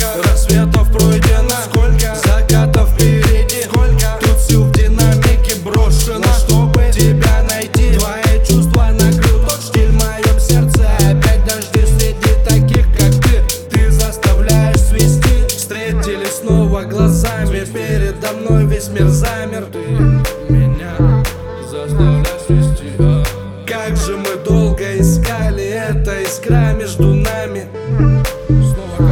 рассветов пройдено, сколько закатов впереди, сколько тут сил в динамике брошено, чтобы тебя найти. Твои чувства накрыл тот штиль в моем сердце. Опять дожди среди таких, как ты заставляешь свести. Встретились снова глазами, передо мной весь мир замер. Ты меня заставляешь свести. Как же мы долго искали, эта искра между нами. Снова